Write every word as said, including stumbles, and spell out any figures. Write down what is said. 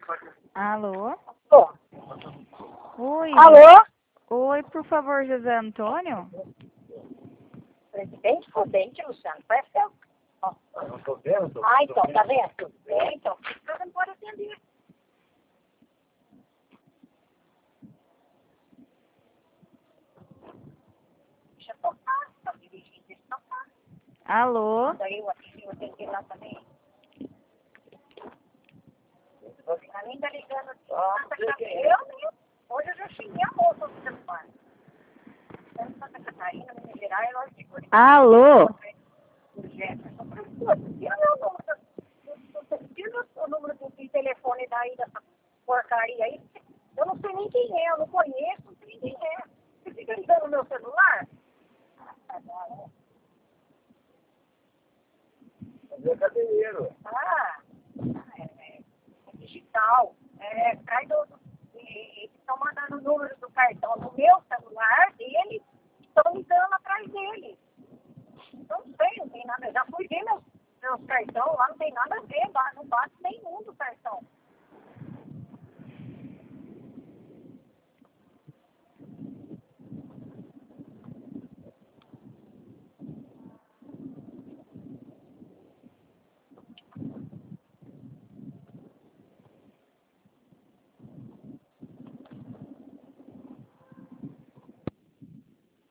Alô? Ô, Oi. alô? Oi, por favor, José Antônio? Presidente Prudente, Luciano. Parece que eu... Ó. Eu não tô vendo, tô Ah, então, tá vendo? É, então. Você não pode atender. Deixa eu tocar, tá dirigindo, deixa eu tocar. Alô? Daí eu aqui, eu tenho que ir lá também. A mim tá ligando aqui. Santa Catarina. Eu nem... Hoje eu já xinguei a moça do celular. Santa Catarina, Minas Gerais, nós ficamos... Alô? O número do telefone daí dessa porcaria aí. Eu não sei nem quem é, eu não conheço, não sei nem quem é. Você fica ligando no meu celular? Cadê dinheiro? Ah, é, é, é digital. É, cai do. Eles estão mandando o número do cartão no meu celular dele, estão ligando atrás dele. Não sei, não tem nada. Eu já fui ver meus, meus cartões lá, não tem nada a ver, não bate nenhum do cartão.